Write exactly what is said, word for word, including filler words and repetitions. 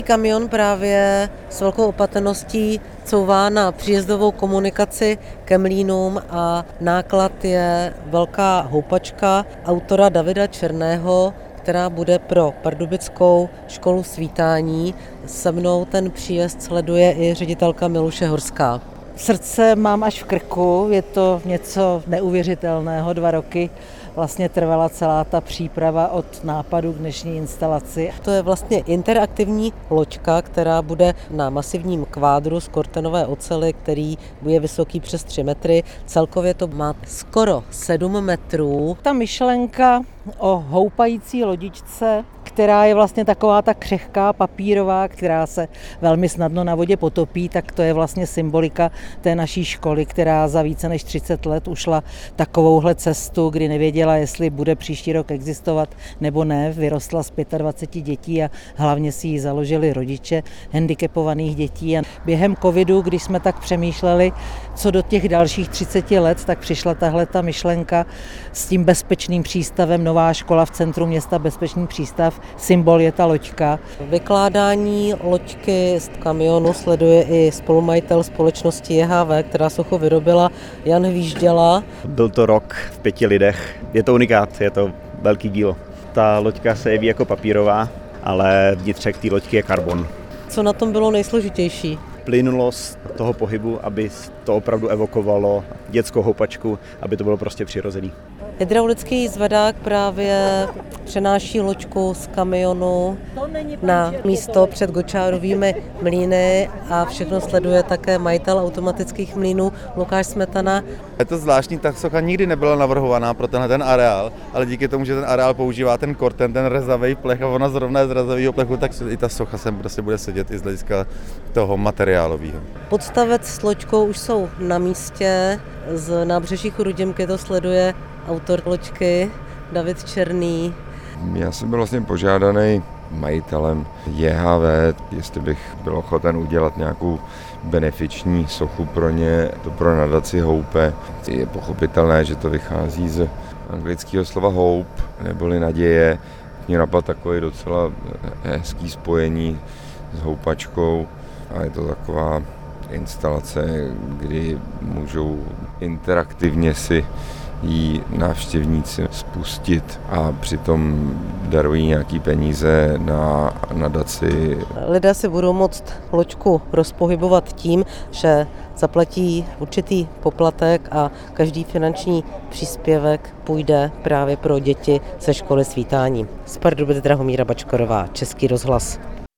Kamion právě s velkou opatrností couvá na příjezdovou komunikaci ke mlýnům a náklad je velká houpačka autora Davida Černého, která bude pro Pardubickou školu svítání. Se mnou ten příjezd sleduje i ředitelka Miluše Horská. Srdce mám až v krku, je to něco neuvěřitelného, dva roky vlastně trvala celá ta příprava od nápadu k dnešní instalaci. To je vlastně interaktivní loďka, která bude na masivním kvádru z kortenové ocely, který bude vysoký přes tři metry. Celkově to má skoro sedm metrů. Ta myšlenka o houpající lodičce, která je vlastně taková ta křehká papírová, která se velmi snadno na vodě potopí, tak to je vlastně symbolika té naší školy, která za více než třicet let ušla takovouhle cestu, kdy nevěděla, jestli bude příští rok existovat nebo ne. Vyrostla z dvacet pět dětí a hlavně si ji založili rodiče handicapovaných dětí. A během covidu, když jsme tak přemýšleli, co do těch dalších třiceti let, tak přišla tahle ta myšlenka s tím bezpečným přístavem, nová škola v centru města, bezpečný přístav, symbol je ta loďka. Vykládání loďky z kamionu sleduje i spolumajitel společnosti J H V, která sochu vyrobila, Jan Hvížděla. Byl to rok v pěti lidech, je to unikát, je to velký dílo. Ta loďka se jeví jako papírová, ale vnitřek té loďky je karbon. Co na tom bylo nejsložitější? Plynulost toho pohybu, aby to opravdu evokovalo dětskou houpačku, aby to bylo prostě přirozený. Hydraulický zvedák právě přenáší loďku z kamionu na místo před Gočárovými mlýny a všechno sleduje také majitel automatických mlýnů Lukáš Smetana. Je to zvláštní, ta socha nikdy nebyla navrhovaná pro tenhle ten areál, ale díky tomu, že ten areál používá ten korten, ten rezavý plech a ona zrovna je z rezavého plechu, tak i ta socha sem prostě bude sedět i z hlediska toho materiálového. Podstavec s loďkou už jsou na místě, z nábřeží Chrudimky to sleduje autor loďky David Černý. Já jsem byl vlastně požádaný majitelem J H V, jestli bych byl ochoten udělat nějakou benefiční sochu pro ně, to pro nadaci Houpe. Je pochopitelné, že to vychází z anglického slova hope, neboli naděje. Mě napadl takový docela hezký spojení s houpačkou a je to taková instalace, kdy můžou interaktivně si jí návštěvníci spustit a přitom darují nějaký peníze na nadaci. Lidé si budou moct loďku rozpohybovat tím, že zaplatí určitý poplatek a každý finanční příspěvek půjde právě pro děti ze školy svítání. Z Pardubic Drahomíra Bačkorová, Český rozhlas.